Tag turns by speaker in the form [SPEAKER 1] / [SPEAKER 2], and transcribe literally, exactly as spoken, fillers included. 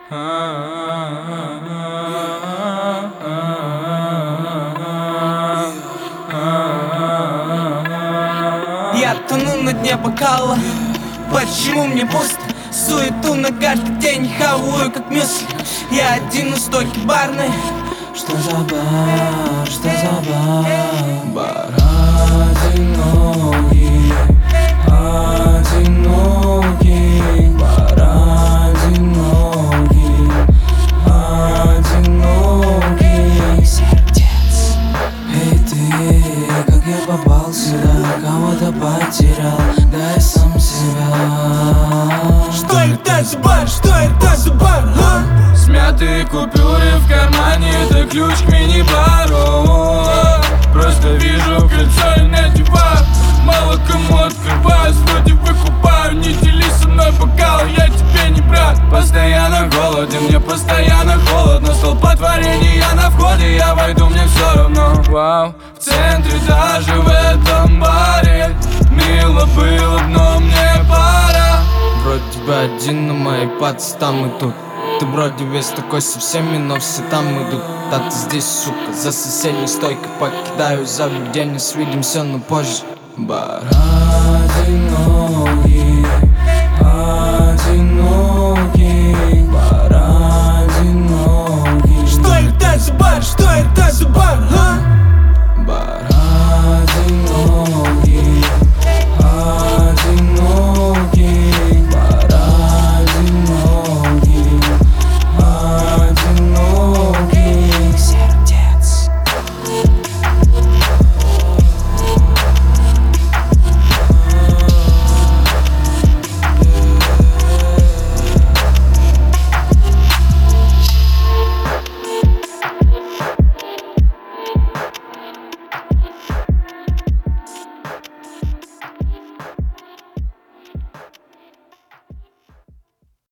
[SPEAKER 1] Я тону на дне бокала. Почему мне пусто? Суету на каждый день, хаваю как мюсли. Я один у стойки барной.
[SPEAKER 2] Что за бар, что за бар? Бар одинокий, одинокий. Бар одинокий, одинокий. Сердец. Эй ты, как я попал сюда? Кого-то потерял, да я сам себя.
[SPEAKER 1] Что это за бар? Что это за бар? А?
[SPEAKER 2] Смятые купюры в кармане, это ключ к мини-бару. Просто вижу кольцо и надеваю. Мало кому открываюсь, вроде выкупаю. Не делись со мной бокал, я тебе не брат. Постоянно голоден, мне постоянно холодно. Столпотворение на входе, я войду, мне все равно. Вау, в центре даже в этом баре мило было б, но мне пора. Вроде бы один, но мои пацы там и тут. Ты вроде весь такой со всеми, но все там идут. Да ты здесь, сука, за соседней стойкой покидаю забвение. Свидимся, но позже. Бар одинокий,